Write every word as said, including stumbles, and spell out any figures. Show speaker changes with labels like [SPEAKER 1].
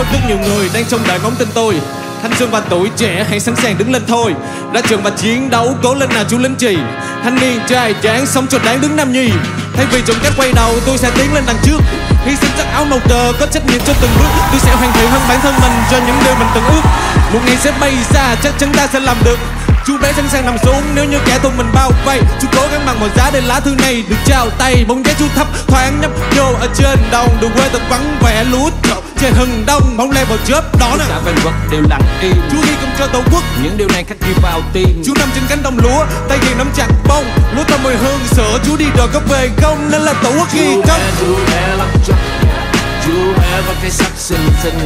[SPEAKER 1] có rất nhiều người đang trông đợi ngóng tin tôi. Thanh xuân và tuổi trẻ hãy sẵn sàng đứng lên thôi. Ra trường và chiến đấu, cố lên nào chú lính chì. Thanh niên trai tráng sống cho đáng đứng nam nhi. Thay vì chọn cách quay đầu, tôi sẽ tiến lên đằng trước. Hy sinh sắc áo màu cờ, có trách nhiệm cho từng bước. Tôi sẽ hoàn thiện hơn bản thân mình cho những điều mình từng ước. Một ngày sẽ bay xa, chắc chắn ta sẽ làm được. Chú bé sẵn sàng nằm xuống nếu như kẻ thù mình bao vây. Chú cố gắng bằng mọi giá để lá thư này được trao tay. Bóng dáng chú thấp thoáng nhấp nhô ở trên đồng. Đường quê thật vắng vẻ lúa trộn trời hừng đông. Bóng le vào chớp đó nè.
[SPEAKER 2] Cả vạn vật đều lặng im.
[SPEAKER 1] Chú ghi công cho tổ quốc,
[SPEAKER 2] những điều này khắc ghi vào tim.
[SPEAKER 1] chú nằm trên cánh đồng lúa, tay ghi nắm chặt bông. Lúa thơm mùi hương sữa, chú đi rồi có về không? Nên là tổ quốc ghi công.
[SPEAKER 2] Chú bé lắm chắc, chú bé và cái sắc xinh xinh.